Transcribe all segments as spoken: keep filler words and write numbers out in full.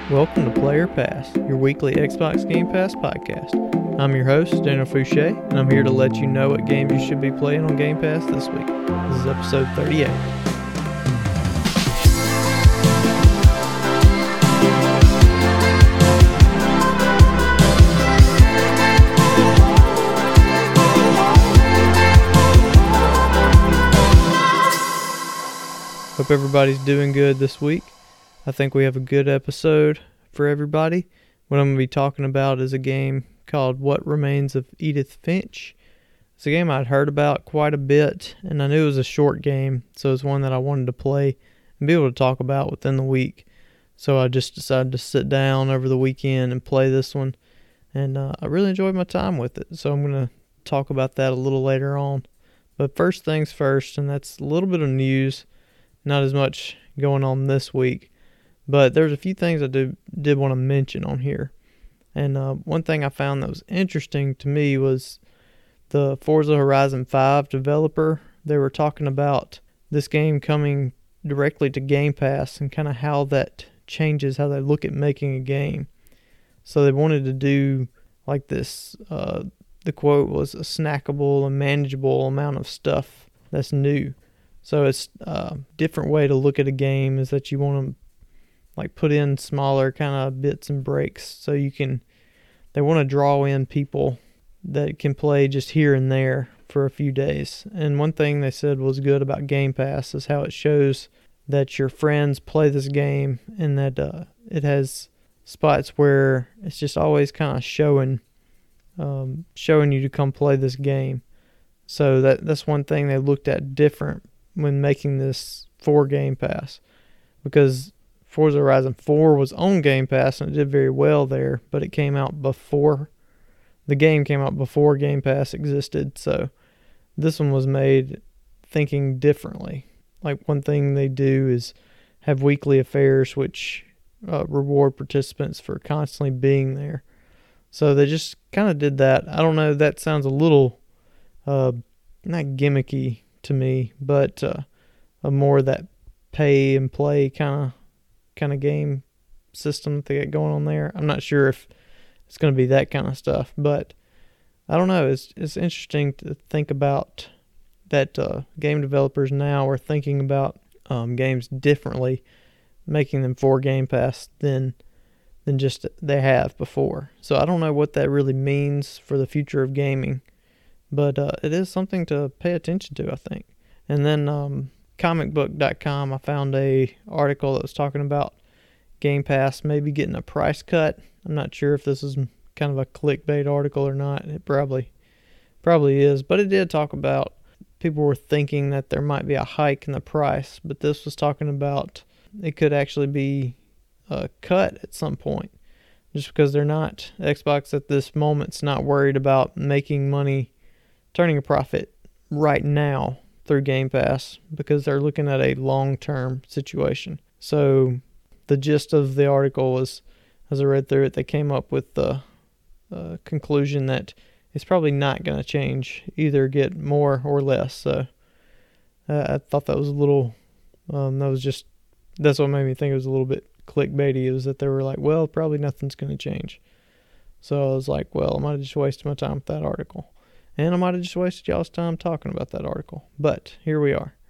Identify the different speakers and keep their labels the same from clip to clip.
Speaker 1: Welcome to Player Pass, your weekly Xbox Game Pass podcast. I'm your host, Daniel Fouché, and I'm here to let you know what games you should be playing on Game Pass this week. This is episode thirty-eight. Hope everybody's doing good this week. I think we have a good episode for everybody. What I'm going to be talking about is a game called What Remains of Edith Finch. It's a game I'd heard about quite a bit, and I knew it was a short game, so it's one that I wanted to play and be able to talk about within the week. So I just decided to sit down over the weekend and play this one, and uh, I really enjoyed my time with it, so I'm going to talk about that a little later on. But first things first, and that's a little bit of news, not as much going on this week. But there's a few things I do, did want to mention on here. And uh, one thing I found that was interesting to me was the Forza Horizon five developer. They were talking about this game coming directly to Game Pass and kind of how that changes how they look at making a game. So they wanted to do like this, uh, the quote was a snackable and manageable amount of stuff that's new. So it's a different way to look at a game is that you want to like put in smaller kind of bits and breaks so you can, they want to draw in people that can play just here and there for a few days. And one thing they said was good about Game Pass is how it shows that your friends play this game and that uh, it has spots where it's just always kind of showing, um, showing you to come play this game. So that that's one thing they looked at different when making this for Game Pass, because Forza Horizon four was on Game Pass and it did very well there, but it came out before, the game came out before Game Pass existed, so this one was made thinking differently. Like one thing they do is have weekly affairs which uh, reward participants for constantly being there. So they just kind of did that. I don't know, that sounds a little, uh, not gimmicky to me, but uh, a more that pay and play kind of kind of game system that they got going on there. I'm not sure if it's going to be that kind of stuff, but I don't know. It's it's interesting to think about that uh, game developers now are thinking about um, games differently, making them for Game Pass than than just they have before. So I don't know what that really means for the future of gaming, but uh, it is something to pay attention to, I think. And then um, comic book dot com, I found a article that was talking about Game Pass maybe getting a price cut. I'm not sure if this is kind of a clickbait article or not. It probably probably is, but it did talk about people were thinking that there might be a hike in the price, but this was talking about it could actually be uh, cut at some point, just because they're not, Xbox at this moment's not worried about making money, turning a profit right now through Game Pass, because they're looking at a long-term situation. So the gist of the article was, as I read through it, they came up with the uh, conclusion that it's probably not going to change, either get more or less. So uh, I thought that was a little, um, that was just, that's what made me think it was a little bit clickbaity, is that they were like, well, probably nothing's going to change. So I was like, well, I might have just wasted my time with that article. And I might have just wasted y'all's time talking about that article. But here we are.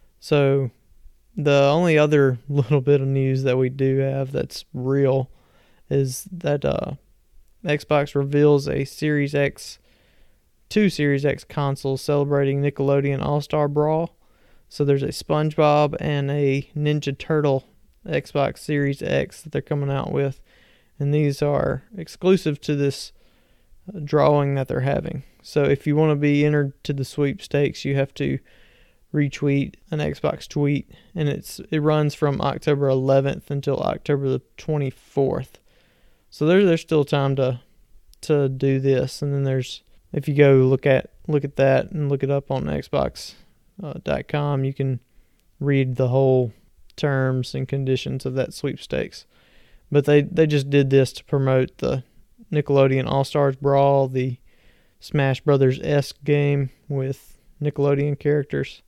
Speaker 1: So the only other little bit of news that we do have that's real is that uh, Xbox reveals a Series X, two Series X consoles celebrating Nickelodeon All-Star Brawl. So there's a SpongeBob and a Ninja Turtle Xbox Series X that they're coming out with. And these are exclusive to this drawing that they're having. So if you want to be entered to the sweepstakes, you have to retweet an Xbox tweet, and it's it runs from October eleventh until October the twenty-fourth. So there's there's still time to to do this. And then there's, if you go look at look at that and look it up on Xbox dot com, you can read the whole terms and conditions of that sweepstakes. But they they just did this to promote the Nickelodeon All-Stars Brawl, the Smash Brothers-esque game with Nickelodeon characters,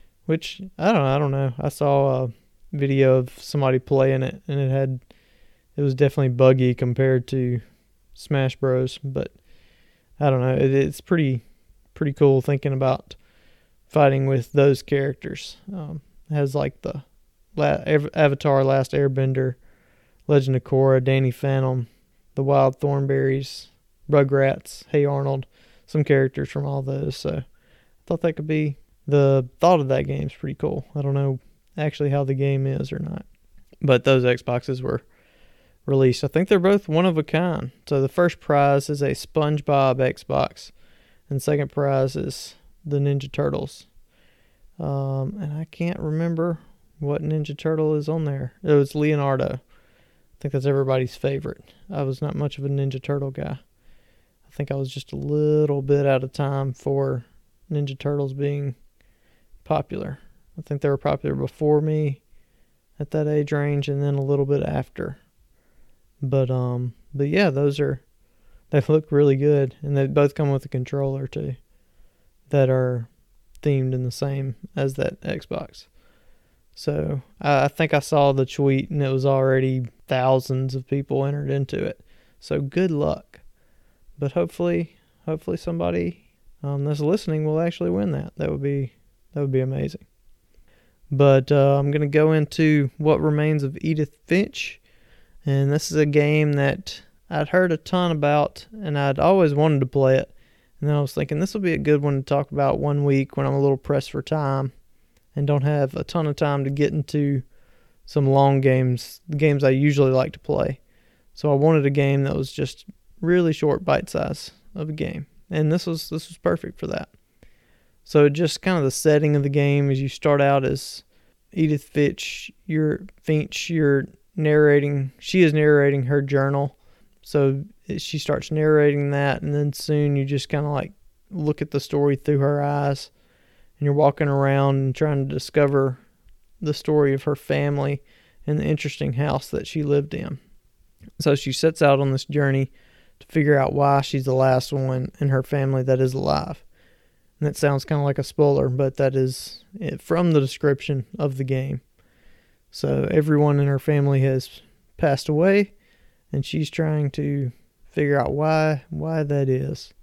Speaker 1: which I don't know, I don't know. I saw a video of somebody playing it, and it had it was definitely buggy compared to Smash Bros. But I don't know, it, it's pretty pretty cool thinking about fighting with those characters. Um, it has like the La- Avatar, Last Airbender, Legend of Korra, Danny Phantom, the Wild Thornberrys, Rugrats, Hey Arnold, some characters from all those. So I thought that could be, the thought of that game is pretty cool. I don't know actually how the game is or not, but those Xboxes were released. I think they're both one of a kind. So the first prize is a SpongeBob Xbox, and the second prize is the Ninja Turtles. Um, and I can't remember what Ninja Turtle is on there. It was Leonardo. I think that's everybody's favorite. I was not much of a Ninja Turtle guy. I think I was just a little bit out of time for Ninja Turtles being popular. I think they were popular before me at that age range, and then a little bit after. But um, but yeah, those are, they look really good, and they both come with a controller too, that are themed in the same as that Xbox. So I think I saw the tweet, and it was already thousands of people entered into it. So good luck. But hopefully, hopefully somebody um, that's listening will actually win that. That would be that would be amazing. But uh, I'm gonna go into What Remains of Edith Finch, and this is a game that I'd heard a ton about, and I'd always wanted to play it. And then I was thinking this will be a good one to talk about one week when I'm a little pressed for time and don't have a ton of time to get into some long games, the games I usually like to play. So I wanted a game that was just really short, bite size of a game, and this was this was perfect for that. So just kind of the setting of the game is you start out as Edith Finch. You're Finch. You're narrating. She is narrating her journal. So she starts narrating that, and then soon you just kind of like look at the story through her eyes, and you're walking around and trying to discover the story of her family and the interesting house that she lived in. So she sets out on this journey to figure out why she's the last one in her family that is alive. And that sounds kind of like a spoiler, but that is it from the description of the game. So everyone in her family has passed away, and she's trying to figure out why why that is.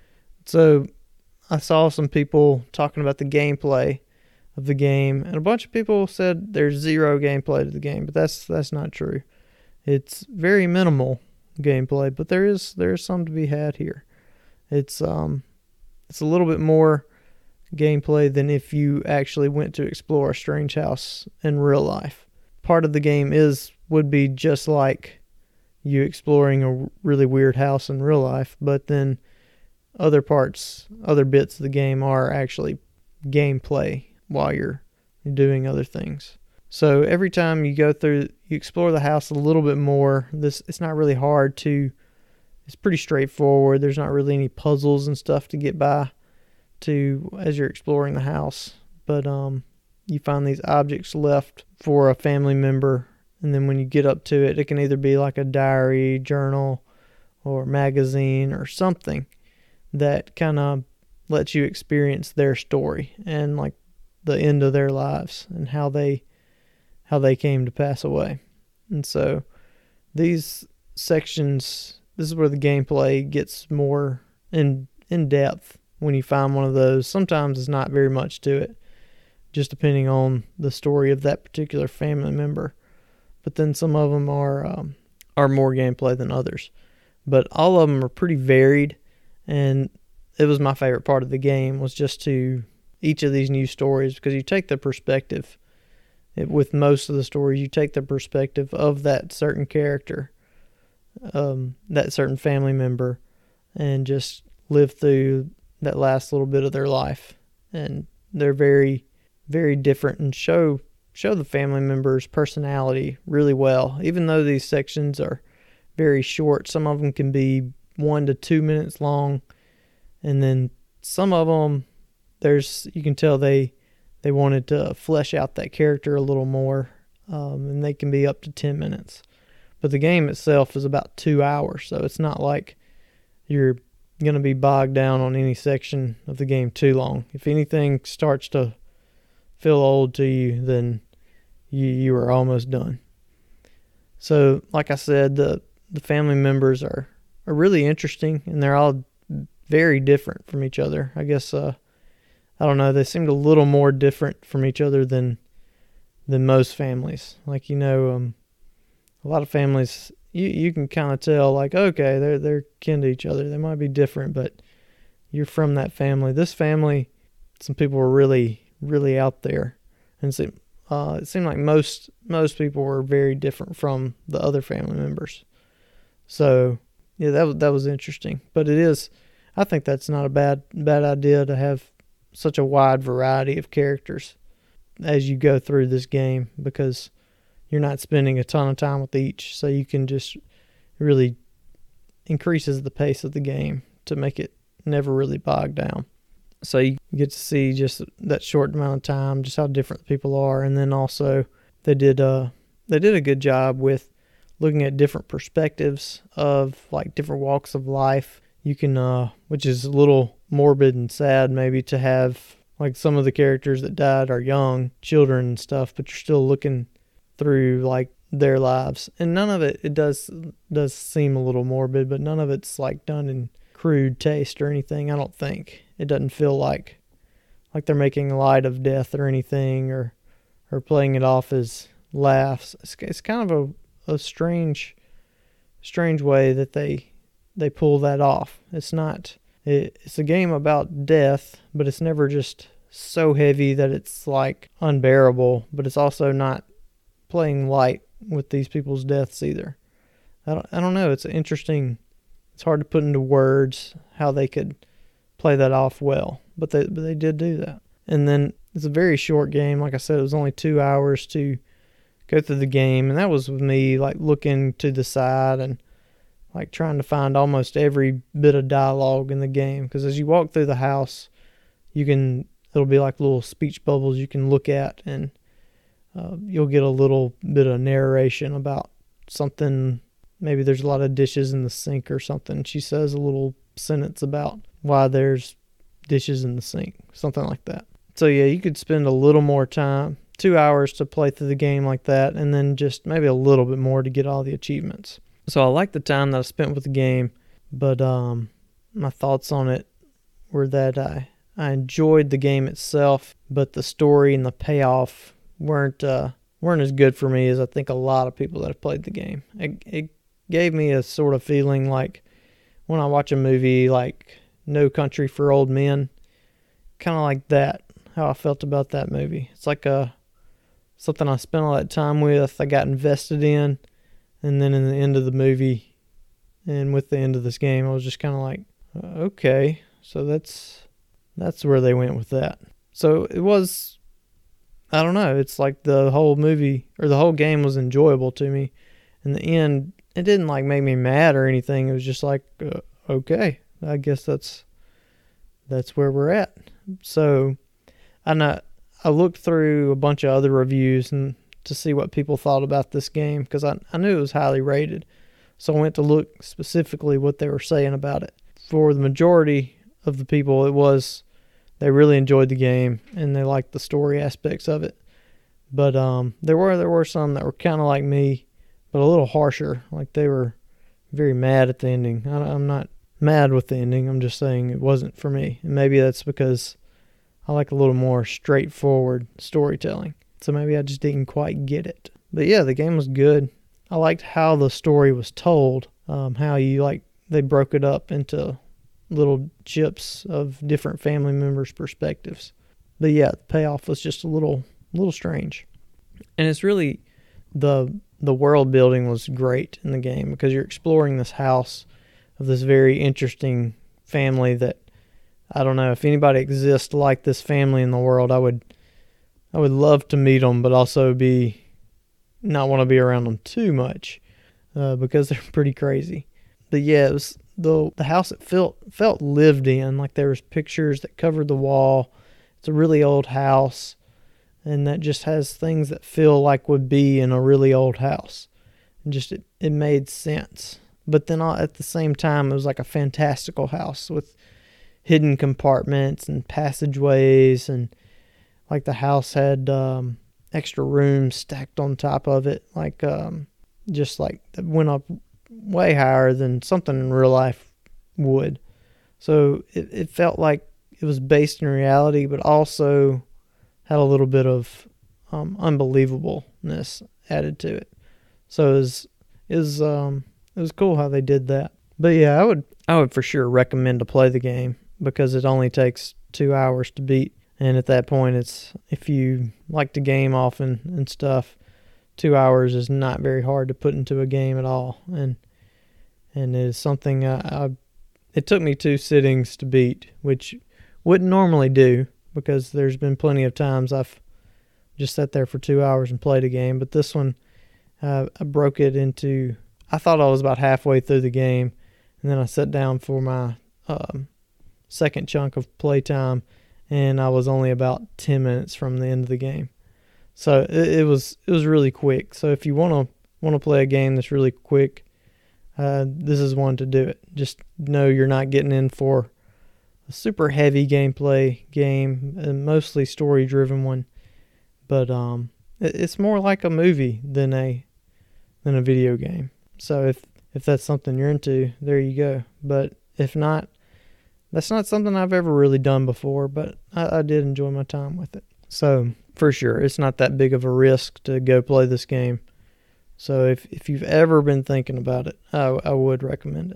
Speaker 1: So I saw some people talking about the gameplay of the game, and a bunch of people said there's zero gameplay to the game, but that's that's not true. It's very minimal gameplay, but there is there is some to be had here. It's um it's a little bit more gameplay than if you actually went to explore a strange house in real life. Part of the game is would be just like you exploring a really weird house in real life, but then other parts, other bits of the game are actually gameplay while you're doing other things. So every time you go through, you explore the house a little bit more. This it's not really hard to, it's pretty straightforward. There's not really any puzzles and stuff to get by to as you're exploring the house. But um, you find these objects left for a family member, and then when you get up to it, it can either be like a diary, journal, or magazine or something that kind of lets you experience their story and like the end of their lives and how they how they came to pass away. And so these sections, this is where the gameplay gets more in in depth when you find one of those. Sometimes it's not very much to it, just depending on the story of that particular family member. But then some of them are um, are more gameplay than others. But all of them are pretty varied, and it was my favorite part of the game was just to each of these new stories, because you take the perspective, it, with most of the stories, you take the perspective of that certain character, um, that certain family member, and just live through that last little bit of their life. And they're very, very different and show show the family member's personality really well. Even though these sections are very short, some of them can be one to two minutes long, and then some of them, there's you can tell they they wanted to flesh out that character a little more, um, and they can be up to ten minutes. But the game itself is about two hours, so it's not like you're going to be bogged down on any section of the game too long. If anything starts to feel old to you, then you you are almost done. So, like I said, the the family members are, are really interesting, and they're all very different from each other. I guess, uh, I don't know, they seemed a little more different from each other than than most families. Like, you know, um, a lot of families, you, you can kind of tell, like, okay, they're, they're kin to each other. They might be different, but you're from that family. This family, some people were really, really out there. And so, uh, it seemed like most most people were very different from the other family members. So, yeah, that was, that was interesting. But it is, I think that's not a bad bad idea to have such a wide variety of characters as you go through this game, because you're not spending a ton of time with each. So you can just really increases the pace of the game to make it never really bog down. So you get to see just that short amount of time, just how different people are. And then also they did uh they did a good job with looking at different perspectives of like different walks of life. You can uh which is a little morbid and sad maybe to have like some of the characters that died are young children and stuff, but you're still looking through like their lives. And none of it it does does seem a little morbid, but none of it's like done in crude taste or anything. I don't think it doesn't feel like like they're making light of death or anything, or or playing it off as laughs. It's, it's kind of a, a strange strange way that they they pull that off. It's not it, it's a game about death, but it's never just so heavy that it's like unbearable, but it's also not playing light with these people's deaths either. I don't I don't know, it's an interesting. It's hard to put into words how they could play that off well, but they but they did do that. And then it's a very short game. Like I said, it was only two hours to go through the game, and that was with me like looking to the side and like trying to find almost every bit of dialogue in the game. Because as you walk through the house, you can it'll be like little speech bubbles you can look at, and uh, you'll get a little bit of narration about something. Maybe there's a lot of dishes in the sink or something. She says a little sentence about why there's dishes in the sink, something like that. So yeah, you could spend a little more time, two hours to play through the game like that, and then just maybe a little bit more to get all the achievements. So I like the time that I spent with the game, but um, my thoughts on it were that I, I enjoyed the game itself, but the story and the payoff weren't uh, weren't as good for me as I think a lot of people that have played the game. It, it gave me a sort of feeling like when I watch a movie like No Country for Old Men, kind of like that, how I felt about that movie. It's like a something I spent all that time with, I got invested in, and then in the end of the movie and with the end of this game, I was just kind of like, okay, so that's that's where they went with that. So it was, I don't know, it's like the whole movie or the whole game was enjoyable to me. In the end, it didn't like make me mad or anything. It was just like, uh, okay, I guess that's that's where we're at. So I know I looked through a bunch of other reviews and to see what people thought about this game, because I, I knew it was highly rated. So I went to look specifically what they were saying about it. For the majority of the people, it was they really enjoyed the game and they liked the story aspects of it. But um, there were there were some that were kind of like me, but a little harsher. Like they were very mad at the ending. I, I'm not mad with the ending. I'm just saying it wasn't for me. And maybe that's because I like a little more straightforward storytelling. So maybe I just didn't quite get it. But yeah, the game was good. I liked how the story was told. Um, how you like they broke it up into little chips of different family members' perspectives. But yeah, the payoff was just a little, little strange. And it's really the the world building was great in the game, because you're exploring this house of this very interesting family that I don't know if anybody exists like this family in the world. I would I would love to meet them, but also be not want to be around them too much uh, because they're pretty crazy. But yeah, it was the the house it felt felt lived in. Like there was pictures that covered the wall. It's a really old house, and that just has things that feel like would be in a really old house. And just it, it made sense. But then all, at the same time, it was like a fantastical house with hidden compartments and passageways, and like the house had um, extra rooms stacked on top of it. Like um, just like it went up way higher than something in real life would. So it, it felt like it was based in reality, but also had a little bit of um, unbelievableness added to it. So it was, it was um it was cool how they did that. But yeah, I would I would for sure recommend to play the game because it only takes two hours to beat. And at that point, it's if you like to game often and stuff, two hours is not very hard to put into a game at all. And and it is something I, I it took me two sittings to beat, which wouldn't normally do because there's been plenty of times I've just sat there for two hours and played a game. But this one, uh, I broke it into, I thought I was about halfway through the game, and then I sat down for my um, second chunk of playtime, and I was only about ten minutes from the end of the game. So it, it was it was really quick. So if you want to want to play a game that's really quick, uh, this is one to do it. Just know you're not getting in for a super heavy gameplay game, a mostly story-driven one, but um, it, it's more like a movie than a than a video game. So if if that's something you're into, there you go. But if not, that's not something I've ever really done before, but I, I did enjoy my time with it. So for sure, it's not that big of a risk to go play this game. So if, if you've ever been thinking about it, I, I would recommend it.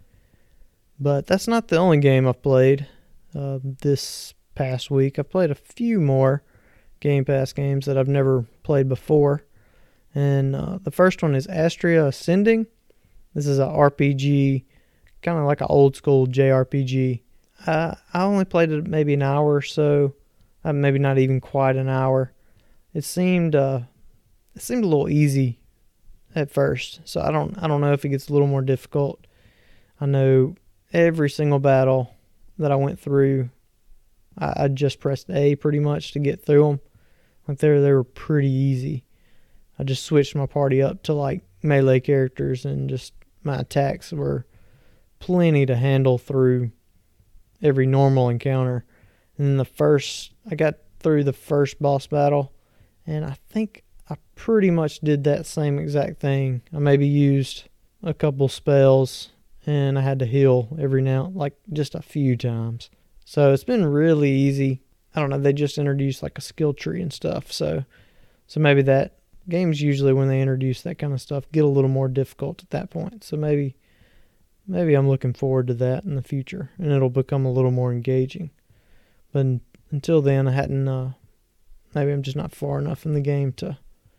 Speaker 1: But that's not the only game I've played uh, this past week. I've played a few more Game Pass games that I've never played before. And uh, the first one is Astria Ascending. This is an R P G, kind of like an old school J R P G. Uh, I only played it maybe an hour or so, uh, maybe not even quite an hour. It seemed uh, it seemed a little easy at first, so I don't I don't know if it gets a little more difficult. I know every single battle that I went through, I, I just pressed A pretty much to get through them. Like they they were pretty easy. I just switched my party up to like melee characters, and just my attacks were plenty to handle through every normal encounter. And then the first, I got through the first boss battle, and I think I pretty much did that same exact thing. I maybe used a couple spells, and I had to heal every now, like just a few times. So it's been really easy. I don't know, they just introduced like a skill tree and stuff. So, so maybe that, games usually when they introduce that kind of stuff get a little more difficult at that point. So maybe maybe I'm looking forward to that in the future, and it'll become a little more engaging. But until then, I hadn't, uh, maybe I'm just not far enough in the game to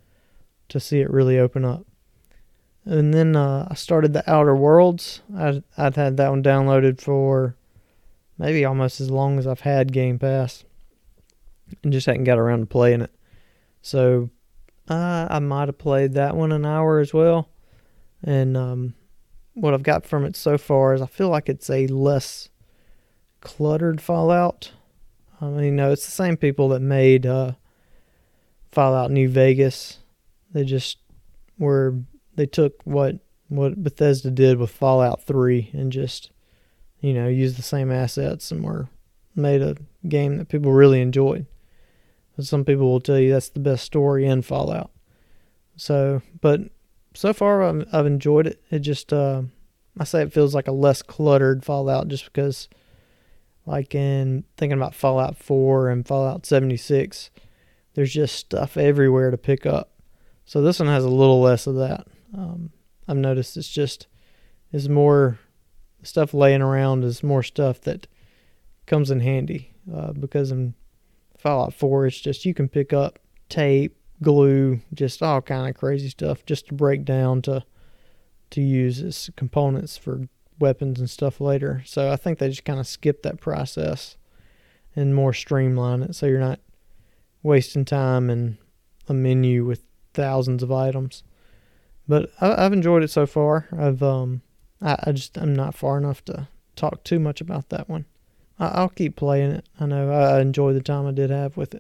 Speaker 1: to see it really open up. And then uh, I started The Outer Worlds. I'd, I'd had that one downloaded for maybe almost as long as I've had Game Pass, and just hadn't got around to playing it. So Uh, I might have played that one an hour as well. And um, what I've got from it so far is I feel like it's a less cluttered Fallout. I mean, no, it's the same people that made uh, Fallout New Vegas. They just were, they took what, what Bethesda did with Fallout three and just, you know, used the same assets and were made a game that people really enjoyed. Some people will tell you that's the best story in Fallout. So, but so far I've, I've enjoyed it. It just, uh, I say it feels like a less cluttered Fallout just because, like in thinking about Fallout four and Fallout seventy-six, there's just stuff everywhere to pick up. So this one has a little less of that. Um, I've noticed it's just, is more stuff laying around is more stuff that comes in handy, uh, because in Fallout four, it's just you can pick up tape, glue, just all kind of crazy stuff just to break down to to use as components for weapons and stuff later. So I think they just kind of skip that process and more streamline it so you're not wasting time in a menu with thousands of items. But I, I've enjoyed it so far. I've um I, I just I'm not far enough to talk too much about that one. I'll keep playing it. I know I enjoy the time I did have with it.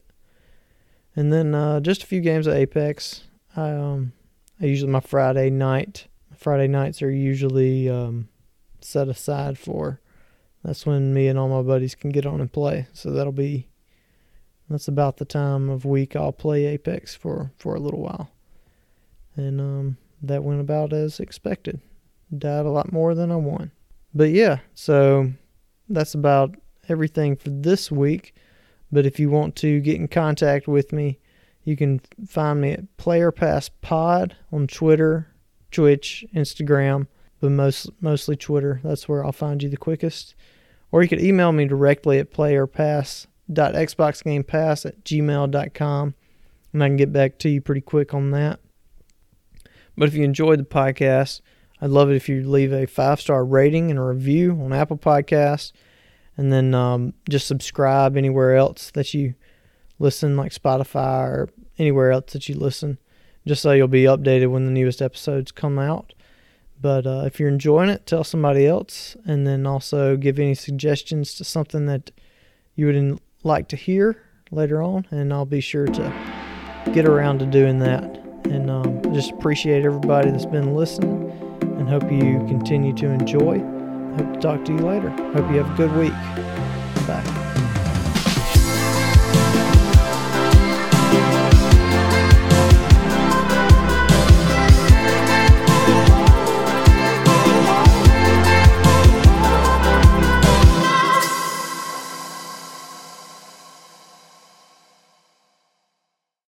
Speaker 1: And then uh, just a few games of Apex. I um I usually my Friday night. Friday nights are usually um, set aside for. That's when me and all my buddies can get on and play. So that'll be. That's about the time of week I'll play Apex for, for a little while. And um, that went about as expected. Died a lot more than I won. But yeah, so that's about everything for this week. But if you want to get in contact with me, you can find me at PlayerPassPod on Twitter, Twitch, Instagram, but most, mostly Twitter. That's where I'll find you the quickest. Or you could email me directly at playerpass.xboxgamepass at gmail dot com, and I can get back to you pretty quick on that. But if you enjoyed the podcast, I'd love it if you leave a five-star rating and a review on Apple Podcasts, and then um, just subscribe anywhere else that you listen, like Spotify or anywhere else that you listen, just so you'll be updated when the newest episodes come out. But uh, if you're enjoying it, tell somebody else, and then also give any suggestions to something that you would like to hear later on, and I'll be sure to get around to doing that. And um, just appreciate everybody that's been listening, and hope you continue to enjoy. Hope to talk to you later. Hope you have a good week.